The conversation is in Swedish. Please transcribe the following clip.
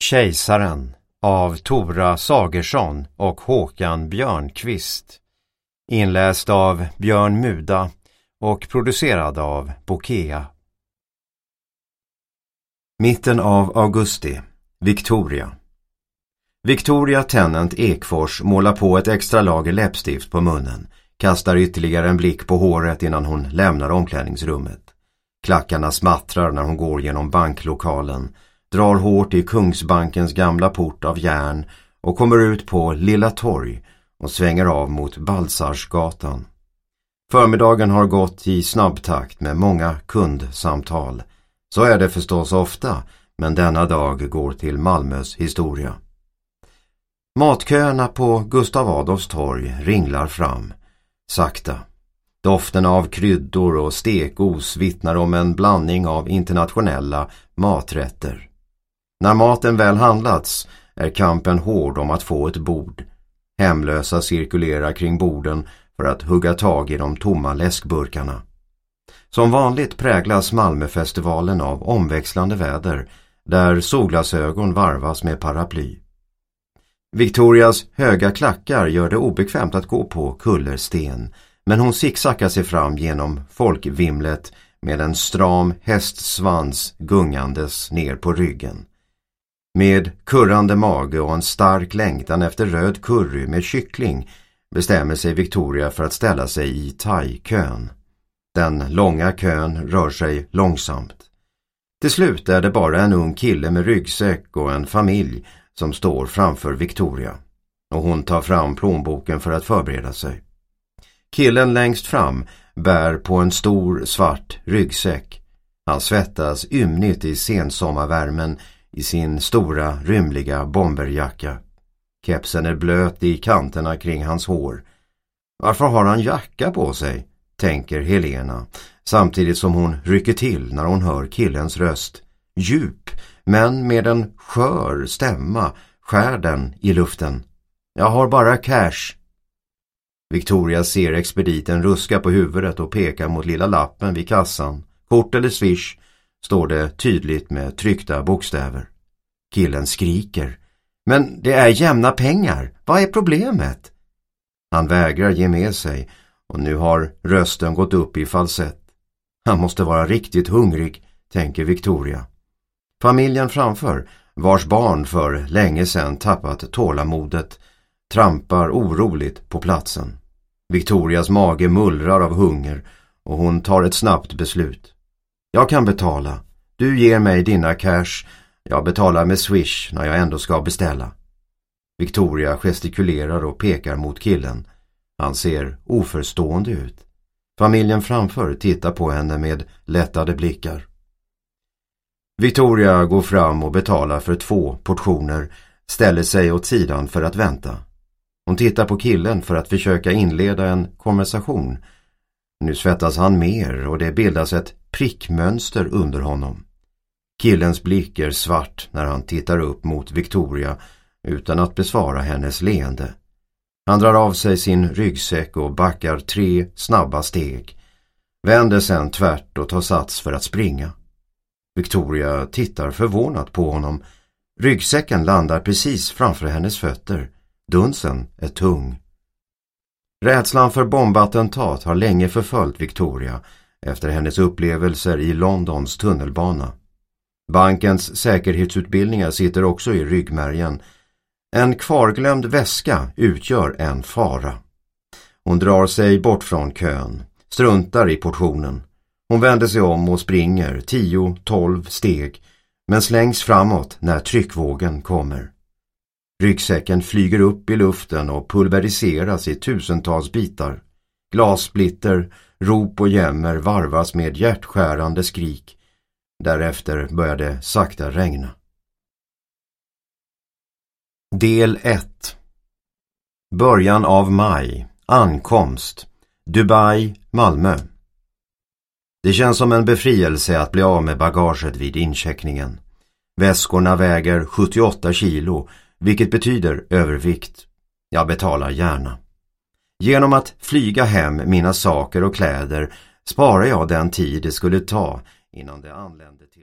Kejsaren av Tora Sagersson och Håkan Björnqvist. Inläst av Björn Muda och producerad av Bokea. Mitten av augusti. Victoria. Victoria Tennant Ekfors målar på ett extra lager läppstift på munnen, kastar ytterligare en blick på håret innan hon lämnar omklädningsrummet. Klackarna smattrar när hon går genom banklokalen, drar hårt i Kungsbankens gamla port av järn och kommer ut på Lilla torg och svänger av mot Balsarsgatan. Förmiddagen har gått i snabbtakt med många kundsamtal. Så är det förstås ofta, men denna dag går till Malmös historia. Matköerna på Gustav Adolfs torg ringlar fram, sakta. Doften av kryddor och stekos vittnar om en blandning av internationella maträtter. När maten väl handlats är kampen hård om att få ett bord. Hemlösa cirkulerar kring borden för att hugga tag i de tomma läskburkarna. Som vanligt präglas Malmöfestivalen av omväxlande väder, där solglasögon varvas med paraply. Victorias höga klackar gör det obekvämt att gå på kullersten, men hon zigzaggar sig fram genom folkvimlet med en stram hästsvans gungandes ner på ryggen. Med kurrande mage och en stark längtan efter röd curry med kyckling bestämmer sig Victoria för att ställa sig i thai-kön. Den långa kön rör sig långsamt. Till slut är det bara en ung kille med ryggsäck och en familj som står framför Victoria, och hon tar fram plånboken för att förbereda sig. Killen längst fram bär på en stor svart ryggsäck. Han svettas ymnigt i sensommarvärmen i sin stora rymliga bomberjacka. Kepsen är blöt i kanterna kring hans hår. Varför har han jacka på sig, tänker Helena, samtidigt som hon rycker till när hon hör killens röst. Djup, men med en skör stämma skär den i luften. Jag har bara cash. Victoria ser expediten ruska på huvudet och pekar mot lilla lappen vid kassan. Kort eller swish, står det tydligt med tryckta bokstäver. Killen skriker. Men det är jämna pengar. Vad är problemet? Han vägrar ge med sig, och nu har rösten gått upp i falsett. Han måste vara riktigt hungrig, tänker Victoria. Familjen framför, vars barn för länge sedan tappat tålamodet, trampar oroligt på platsen. Victorias mage mullrar av hunger och hon tar ett snabbt beslut. Jag kan betala. Du ger mig dina cash. Jag betalar med swish när jag ändå ska beställa. Victoria gestikulerar och pekar mot killen. Han ser oförstående ut. Familjen framför tittar på henne med lättade blickar. Victoria går fram och betalar för 2 portioner, ställer sig åt sidan för att vänta. Hon tittar på killen för att försöka inleda en konversation. Nu svettas han mer och det bildas ett prickmönster under honom. Killens blick är svart när han tittar upp mot Victoria utan att besvara hennes leende. Han drar av sig sin ryggsäck och backar 3 snabba steg. Vänder sen tvärt och tar sats för att springa. Victoria tittar förvånat på honom. Ryggsäcken landar precis framför hennes fötter. Dunsen är tung. Rädslan för bombattentat har länge förföljt Victoria efter hennes upplevelser i Londons tunnelbana. Bankens säkerhetsutbildningar sitter också i ryggmärgen. En kvarglömd väska utgör en fara. Hon drar sig bort från kön, struntar i portionen. Hon vänder sig om och springer 10-12 steg, men slängs framåt när tryckvågen kommer. Ryggsäcken flyger upp i luften och pulveriseras i tusentals bitar. Glassplitter, rop och jämmer varvas med hjärtskärande skrik. Därefter börjar det sakta regna. Del 1. Början av maj. Ankomst. Dubai, Malmö. Det känns som en befrielse att bli av med bagaget vid incheckningen. Väskorna väger 78 kilo, vilket betyder övervikt. Jag betalar gärna. Genom att flyga hem mina saker och kläder sparar jag den tid det skulle ta innan det anlände till